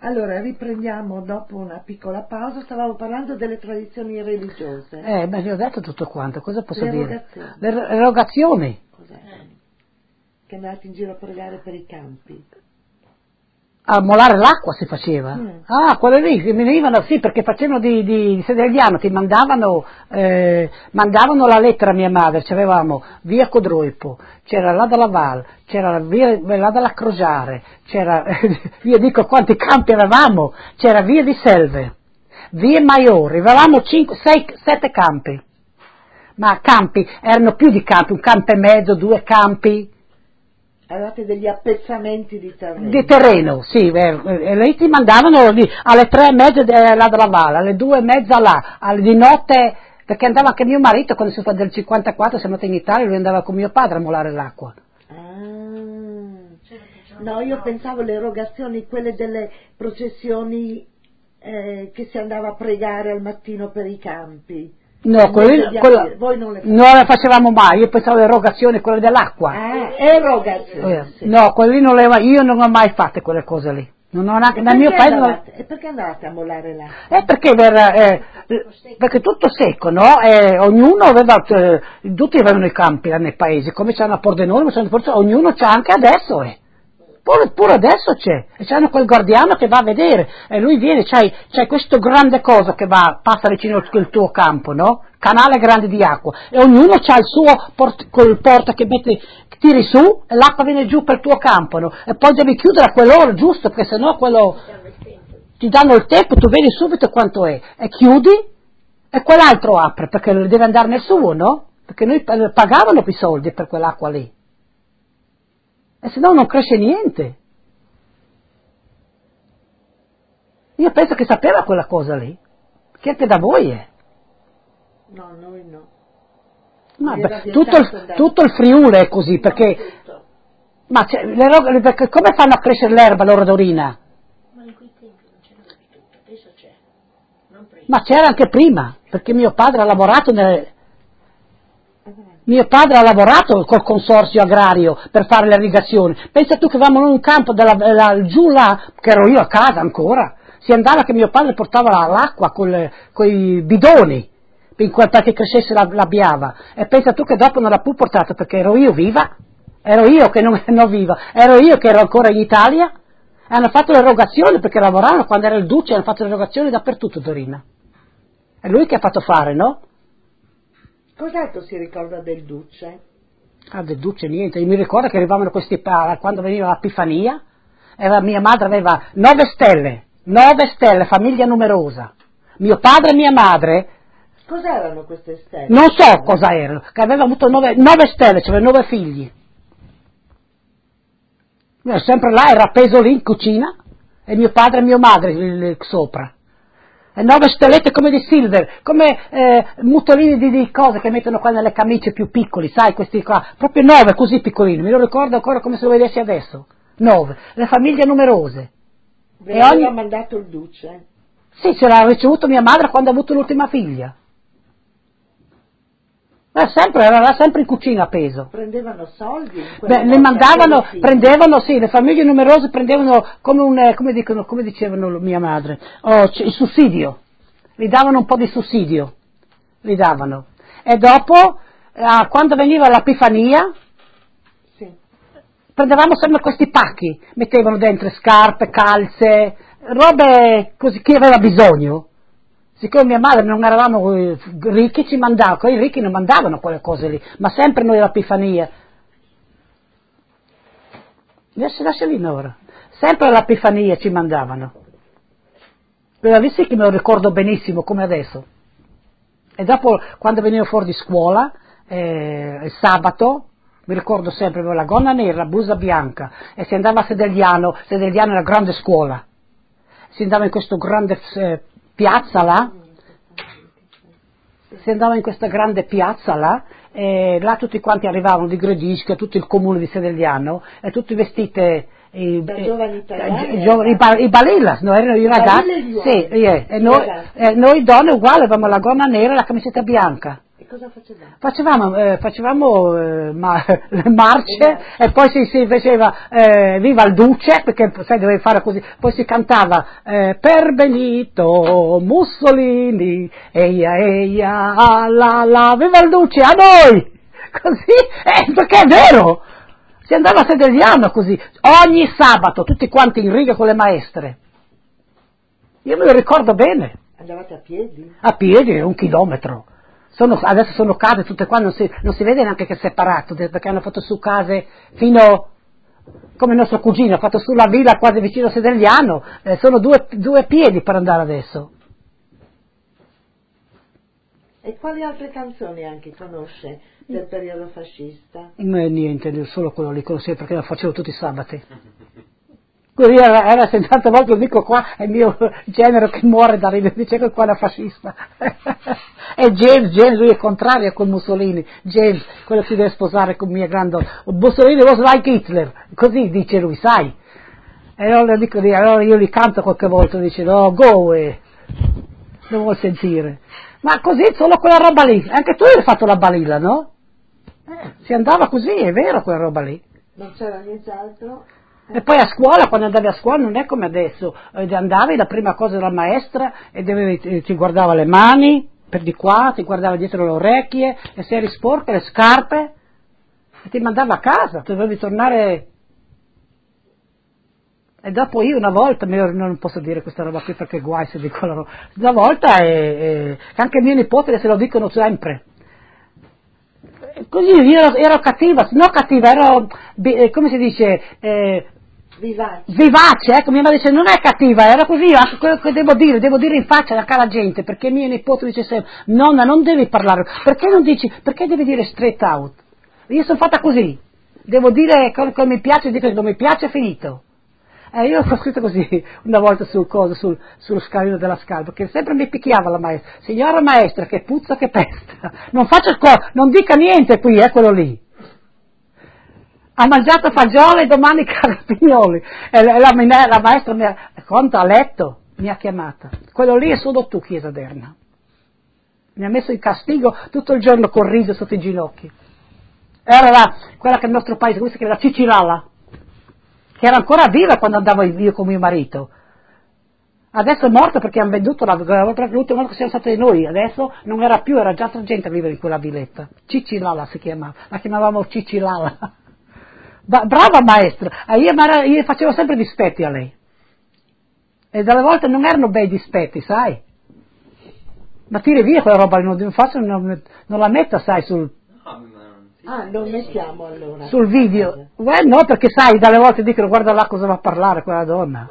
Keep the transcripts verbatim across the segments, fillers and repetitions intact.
Allora, riprendiamo dopo una piccola pausa. Stavamo parlando delle tradizioni religiose. Eh, ma vi ho detto tutto quanto, cosa posso le dire? Erogazioni. Le er- erogazioni. Cos'è? Che andate in giro a pregare per i campi. A molare l'acqua si faceva. Mm. Ah, quelle lì, che venivano, sì, perché facevano di, di, di Sedegliano, ti mandavano, eh, mandavano la lettera a mia madre, c'avevamo via Codroipo, c'era là dalla Val, c'era via, là dalla Crociare, c'era, io dico quanti campi avevamo, c'era via di Selve, via Maiori, avevamo cinque, sei, sette campi, ma campi, erano più di campi, un campo e mezzo, due campi, Avevate degli appezzamenti di terreno. di terreno, sì, eh, e lì ti mandavano lì, alle tre e mezza de, là dalla Valle, alle due e mezza là, alle, di notte, perché andava anche mio marito, quando si fa del cinquantaquattro, siamo andati in Italia, lui andava con mio padre a molare l'acqua. Ah, no, io pensavo le erogazioni, quelle delle processioni eh, che si andava a pregare al mattino per i campi. No, quello, quello, voi non le non le facevamo mai, io pensavo alle erogazioni, quelle dell'acqua. Ah, erogazioni. Eh, Sì. No, quelli non le, io non ho mai fatte quelle cose lì. Non ho neanche, nel mio paese non... andavate, e perché andavate a molare l'acqua? Eh, perché, per, eh, perché tutto secco, no? E ognuno aveva, eh, tutti avevano i campi eh, nei paesi, come c'hanno a Pordenone, forse ognuno c'ha anche adesso, eh. Pure, pure adesso c'è, e c'hanno quel guardiano che va a vedere, e lui viene, c'hai, c'hai questo grande cosa che va, passa vicino al tuo campo, no? Canale grande di acqua, e ognuno c'ha il suo port, col porta che mette, che tiri su, e l'acqua viene giù per il tuo campo, no? E poi devi chiudere a quell'ora, giusto, perché sennò quello, ti danno il tempo, tu vedi subito quanto è, e chiudi, e quell'altro apre, perché deve andare nel suo, no? Perché noi pagavano i soldi per quell'acqua lì. E se no non cresce niente. Io penso che sapeva quella cosa lì, che anche da voi è. No, noi no. Ma beh, tutto, il, tutto il Friuli è così, perché... Ma c'è, le, perché come fanno a crescere l'erba loro d'orina? Ma in quei tempi non c'era di tutto, adesso c'è. Non prima. Ma c'era anche prima, perché mio padre ha lavorato nel... Mio padre ha lavorato col consorzio agrario per fare le irrigazioni. Pensa tu che avevamo in un campo della, della, giù là, che ero io a casa ancora, si andava che mio padre portava l'acqua con i bidoni perché crescesse la, la biava. E pensa tu che dopo non l'ha più portato perché ero io viva, ero io che non ero viva, ero io che ero ancora in Italia. E hanno fatto l'erogazione perché lavoravano quando era il duce, hanno fatto l'erogazione dappertutto Dorina. È lui che ha fatto fare, no? Cos'altro si ricorda del duce? Ah, del duce niente, io mi ricordo che arrivavano questi, quando veniva l'Epifania, era, mia madre aveva nove stelle, nove stelle, famiglia numerosa, mio padre e mia madre, cos'erano queste stelle? Non so cosa erano, che aveva avuto nove, nove stelle, cioè nove figli, io sempre là, era appeso lì in cucina, e mio padre e mia madre lì sopra. E nove stellette come di silver, come eh, mutolini di, di cose che mettono qua nelle camicie più piccoli, sai, questi qua, proprio nove così piccolini, me lo ricordo ancora come se lo vedessi adesso, nove, le famiglie numerose. Ve l'aveva ogni... mandato il duce? Sì, ce l'ha ricevuto mia madre quando ha avuto l'ultima figlia. Era sempre, era sempre in cucina appeso. Prendevano soldi? Beh, le mandavano, prendevano, sì, le famiglie numerose prendevano come un, come dicono, come dicevano mia madre, oh, il sussidio, gli davano un po' di sussidio, gli davano. E dopo, eh, quando veniva l'Epifania, sì, prendevamo sempre questi pacchi, mettevano dentro scarpe, calze, robe così, chi aveva bisogno. Siccome mia madre non eravamo ricchi, ci mandava, quei ricchi non mandavano quelle cose lì, ma sempre noi l'Epifania. Adesso lascia lì ora. Sempre l'Epifania ci mandavano. Quella lì sì che me lo ricordo benissimo, come adesso. E dopo, quando venivo fuori di scuola, eh, il sabato, mi ricordo sempre, avevo la gonna nera, la blusa bianca, e si andava a Sedegliano, Sedegliano è una grande scuola. Si andava in questo grande... Eh, piazza là, si andava in questa grande piazza là, e là tutti quanti arrivavano di Gredisca, tutto il comune di Sedegliano, e tutti vestiti i, da i, giovani italiani, i, giovani, i, i balillas, no, erano i ragazzi, sì, yeah, e, noi, e noi donne uguali avevamo la gonna nera e la camisetta bianca. E cosa facevamo? Facevamo, eh, facevamo eh, ma, le marce e poi si, si faceva eh, Viva il Duce, perché sai dovevi fare così, poi si cantava eh, per Benito Mussolini, eia eia, la la, Viva il Duce, a noi! Così, eh, perché è vero! Si andava a Sedegliano così, ogni sabato, tutti quanti in riga con le maestre. Io me lo ricordo bene. Andavate a piedi? A piedi, un chilometro. Sono, adesso sono case tutte qua, non si, non si vede neanche che è separato, perché hanno fatto su case fino, come il nostro cugino, ha fatto su la villa quasi vicino a Sedegliano, eh, sono due, due piedi per andare adesso. E quali altre canzoni anche conosce del periodo fascista? Eh, niente, solo quello lì conoscevo perché lo facevo tutti i sabati. Così era, era tante volte lo dico qua, è il mio genero che muore da ridere, dice che qua è fascista. E James, James, lui è contrario a quel Mussolini, James, quello che si deve sposare con mia grande, Mussolini was like Hitler, così dice lui, sai. E allora, dico, allora io li canto qualche volta, dice no, go away, non vuol sentire. Ma così, solo quella roba lì, anche tu hai fatto la balilla, no? Eh, si andava così, è vero quella roba lì. Non c'era nient'altro? E poi a scuola, quando andavi a scuola, non è come adesso, eh, andavi, la prima cosa era la maestra e dovevi, ti guardava le mani, per di qua, ti guardava dietro le orecchie, e se eri sporca, le scarpe, e ti mandava a casa, dovevi tornare. E dopo io una volta, non posso dire questa roba qui perché guai se dico la roba, una volta, e, e, anche mio nipote se lo dicono sempre. Così io ero, ero cattiva, no cattiva, ero, come si dice, eh, vivace. vivace, ecco, mia madre dice non è cattiva, era così, anche quello che devo dire, devo dire in faccia alla cara gente, perché mio nipote dice sempre, nonna non devi parlare, perché non dici, perché devi dire straight out? Io sono fatta così, devo dire quello che mi piace, dico che non mi piace, è finito. Eh, io ho scritto così una volta sul coso, sul, sullo scalino della scala, perché sempre mi picchiava la maestra, signora maestra, che puzza, che pesta, non faccia cosa, non dica niente qui, è eh, quello lì. Ha mangiato fagioli e domani carpignoli, e la, la, la maestra mi ha, conta a letto, mi ha chiamata, quello lì è solo tu, Chiesa Derna. Mi ha messo in castigo tutto il giorno col riso sotto i ginocchi. Era la, quella che il nostro paese, questa che era la Ciciralla, che era ancora viva quando andavo io con mio marito. Adesso è morta perché hanno venduto la, l'ultima volta che siamo stati noi, adesso non era più, era già altra gente a vivere in quella villetta. Cicilala si chiamava, la chiamavamo Cicilala. Brava maestra, io, io facevo sempre dispetti a lei. E dalle volte non erano bei dispetti, sai? Ma tiri via quella roba, non, faccio, non, non la metta, sai, sul... Ah, non mettiamo allora. Sul video. Eh, no, perché sai, dalle volte dicono guarda là cosa va a parlare quella donna.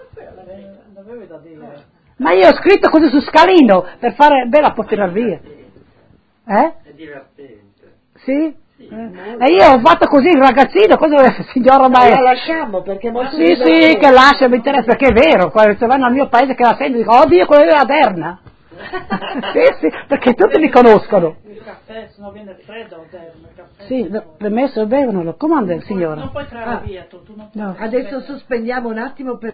Ma io ho scritto così su scalino per fare bella per tirar via. Eh? È divertente. Sì? sì eh. E io ho fatto così il ragazzino, cosa signora maestra? La lasciamo perché è molto Sì, divertente. Sì, che lascia, mi interessa, perché è vero, quando vanno al mio paese che la sento dico, oddio, quella è la Derna. Sì, sì, perché tutti mi conoscono. Il caffè, se no viene freddo, il caffè. Sì, per me se lo bevono, lo comanda il signore. Non puoi trarre ah. via tu, tu non puoi. No. Adesso sospendiamo un attimo per